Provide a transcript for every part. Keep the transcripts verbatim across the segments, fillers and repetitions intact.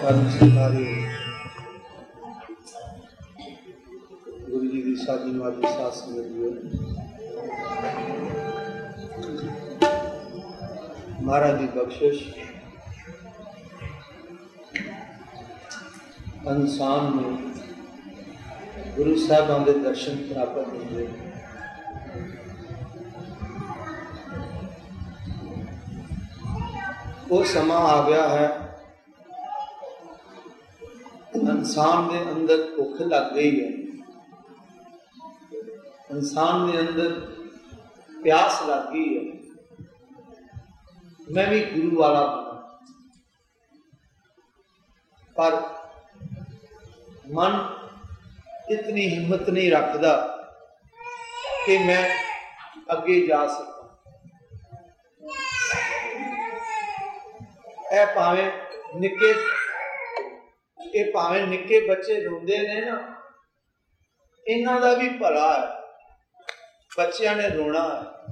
परम सत्कारी गुरु जी की साधी माजी साथ संगत जी, महाराज की बख्शिश इंसान में गुरु साहबान के दर्शन प्राप्त होंगे। वो समा आ गया है, इंसान के अंदर भुख लग गई है, इंसान के अंदर प्यास लग गई है, मैं भी गुरु वाला बना। पर मन इतनी हिम्मत नहीं रखता कि मैं अगे जा सका। ए भावे निके ए भावे निके बच्चे रोंदे ने ना, इन्हां दा भी भला है, बच्चियां ने रोना है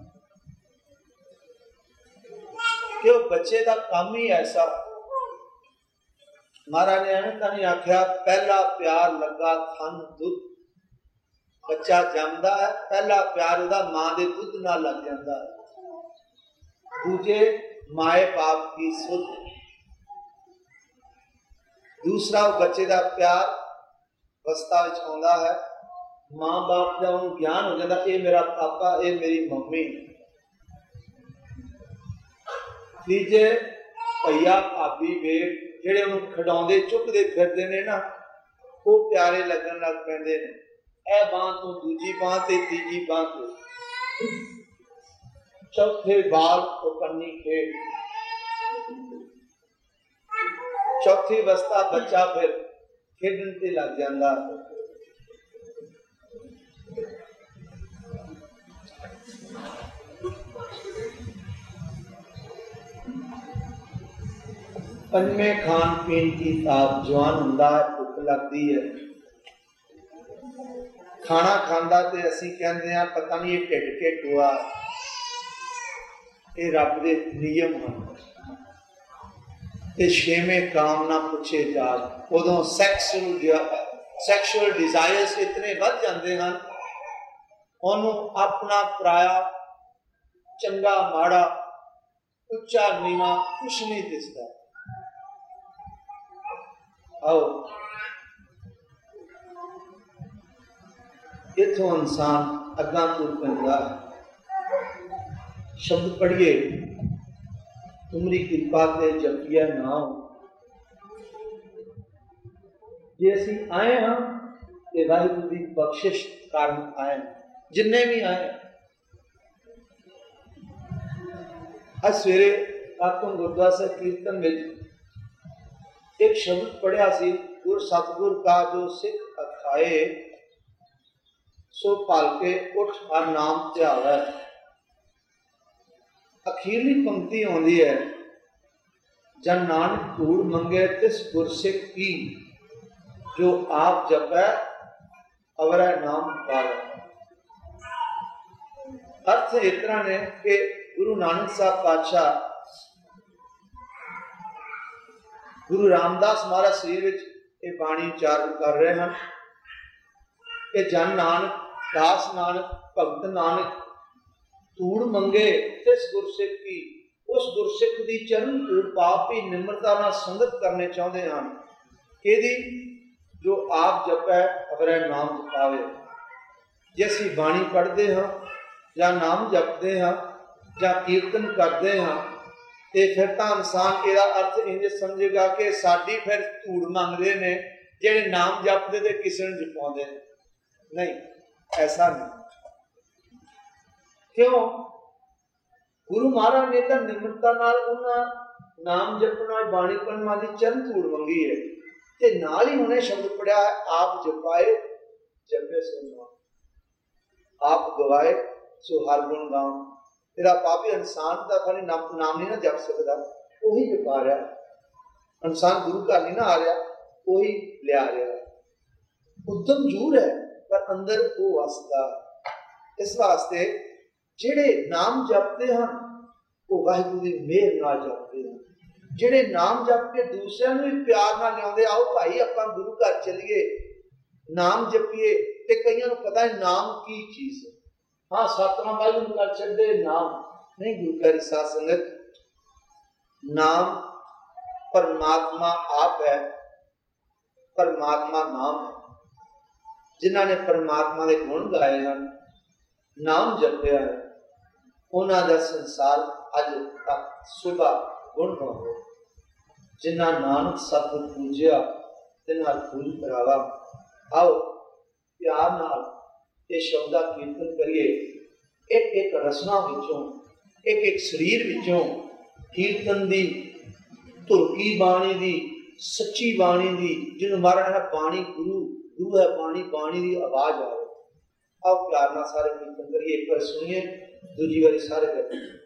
कि वो बच्चे का काम ही ऐसा। महाराज ने एवं नहीं आख्या पहला प्यार लगा थन दुध, बच्चा जमदा है, पहला प्यार उदा मां दे दुध नाल लग जाता है, दूजे माए बाप की सुध, दूसरा वो बच्चे का प्यार अवस्था आंदा है, मां बाप का उन्हें ज्ञान हो जाता, ये मेरा पापा, ये मेरी मम्मी। तीजे भैया भाभी बेट जेड़े उन्हें खिडाउंदे चुकदे फिरदे ने ना, वो प्यारे लगन लग पैंदे ने। ए बांह तो दूजी बांह ते तीजी बांह ते, चौथे बाल तो कन्नी खेड़, चौथी अवस्था बच्चा फिर खेडन ते लग जाता। पंजवें खान पीन की ताप, जवान हुंदा है, भुख लगती है, खाना खांदा ते असी कहंदे हैं पता नहीं ये ढिड घिट हुआ, ये रब दे नियम हैं। ते छेवें काम ना पूछे जात, उदों सैक्सुअल सैक्सुअल डिजायर्स इतने बढ़ जाते हैं, उन्होंने अपना पराया चंगा माड़ा उच्चा नीवा कुछ नहीं दिसता। आओ इथों इंसान अग्गां तुर पैंदा। शब्द पढ़िए, तुमरी कृपा ते जपिया नाम। जे असी आए हाँ ते वाहिगुरू की बख्शिश कारण आए, जिन्ने भी आए। आज सवेरे आत्म गुरुद्वारा साहिब कीर्तन में एक शब्द पढ़िया सी, गुर सतगुर का जो सिख अखाए, सो पाल के उठ हर नाम ध्यावै। अखीरली पंक्ति आउंदी है, जन नानक धूड़ मंगे तिस गुरसिख की, जो आप जपै अवरै नाम पावै। अर्थ इस तरह ने कि गुरु नानक साहब पातशाह, गुरु रामदास महाराज शरीर विच ये बाणी उच्चारण कर रहे हैं कि जन नानक दास नानक भगत नानक धूड़ मंगे तिस गुरसिख की, उस गुरसिख की चरण धूड़ पाप ही निम्रता नाल संगत करने चाहते हैं, कि जो आप जपै अवरै नाम जपावे। जे असीं बाणी पढ़ते हैं या नाम जपते हैं या कीर्तन करते हैं, ते फिर तो इंसान इसका अर्थ इंज समझेगा कि साडी फिर धूड़ मंगते ने जेड़े नाम जपते ते किसी ने जपाउंदे नहीं। ऐसा नहीं, क्यों? गुरु महाराज ने तो निम्रता नाल उन्हां नाम जपना बाणी पढ़न वाली चरण धूड़ मंगी है, ते नाल ही उन्हें शब्द पढ़िया है, आप जपाए जपे सो नाम, आप गवाए सो हर गुण गाओ। तेरा पापी इंसान का खाली नाम नाम नहीं ना जप सकता, वही जपा रहा है। इंसान गुरु घर नहीं ना आ रहा, वही लिया रहा है। उद्यम जरूर है पर अंदर वो वसदा। इस वास्ते जेड़े नाम जपते हैं वो वाहिगुरू की मेहर नाल जपते हैं। ਜਿਹੜੇ ਨਾਮ ਜਪ ਕੇ ਦੂਸਰਿਆਂ ਨੂੰ ਵੀ ਪਿਆਰ ਨਾਲ ਲਿਆਉਂਦੇ, ਆਓ ਭਾਈ ਆਪਾਂ ਗੁਰੂ ਘਰ ਚੱਲੀਏ, ਨਾਮ ਜਪੀਏ। ਤੇ ਕਈਆਂ ਨੂੰ ਪਤਾ ਹੈ ਨਾਮ ਕੀ ਚੀਜ਼ ਹੈ। ਹਾਂ, ਸਤਨਾਮ ਵਾਹਿਗੁਰੂ ਕਰ ਛੱਡੇ, ਨਾਮ ਨਹੀਂ। ਗੁਰੂ ਪਿਆਰੀ ਸਾਧ ਸੰਗਤ, ਨਾਮ ਪਰਮਾਤਮਾ ਆਪ ਹੈ, ਪਰਮਾਤਮਾ ਨਾਮ ਹੈ। ਜਿਨ੍ਹਾਂ ਨੇ ਪਰਮਾਤਮਾ ਦੇ ਗੁਣ ਗਾਏ ਹਨ, ਨਾਮ ਜਪਿਆ ਹੈ, ਉਹਨਾਂ ਦਾ ਸੰਸਾਰ ਅੱਜ ਤੱਕ ਸੁਭਾ ਗੁਣ ਹੋਵੇ। ਜਿਨ੍ਹਾਂ ਨਾਨਕ ਸਤਿਗੁਰ ਪੂਜਿਆ ਤਿਨਾਂ ਫੂਲ ਕਰਾਵਾ। ਆਓ ਪਿਆਰ ਨਾਲ ਇਹ ਸ਼ਬਦ ਦਾ ਕੀਰਤਨ ਕਰੀਏ। ਇੱਕ ਇੱਕ ਰਸਨਾ ਵਿੱਚੋਂ, ਇੱਕ ਇੱਕ ਸਰੀਰ ਵਿੱਚੋਂ ਕੀਰਤਨ ਦੀ, ਧੁਰਕੀ ਬਾਣੀ ਦੀ, ਸੱਚੀ ਬਾਣੀ ਦੀ, ਜਿਹਨੂੰ ਮਰਨ ਹੈ ਬਾਣੀ ਗੁਰੂ, ਗੁਰੂ ਹੈ ਬਾਣੀ, ਬਾਣੀ ਦੀ ਆਵਾਜ਼ ਆਵੇ। ਆਓ ਪਿਆਰ ਨਾਲ ਸਾਰੇ ਕੀਰਤਨ ਕਰੀਏ। ਇੱਕ ਵਾਰ ਸੁਣੀਏ, ਦੂਜੀ ਵਾਰੀ ਸਾਰੇ ਕਰੀਏ।